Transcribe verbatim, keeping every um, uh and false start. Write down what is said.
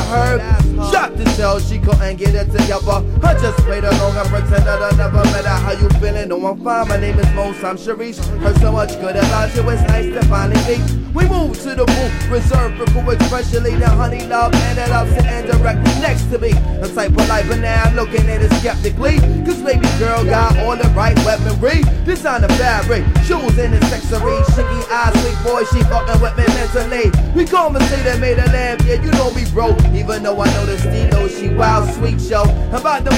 heard. Shot to tell she couldn't get it together. I just played along and pretended I never met her. How you feeling? No, I'm fine. My name is Mos. I'm Sharice. Heard so much good about you. It's nice to finally meet. We moved to the booth, reserved for cool, especially the honey love ended up sitting directly next to me. The type of life, but now I'm looking at it skeptically. Cause baby girl got all the right weaponry. Designer fabric, shoes and accessories. Shaky eyes, sweet boy, she fucking with me mentally. We conversated, made a laugh, yeah, you know me, bro. Even though I know the Stilo, she wild, sweet, show. About the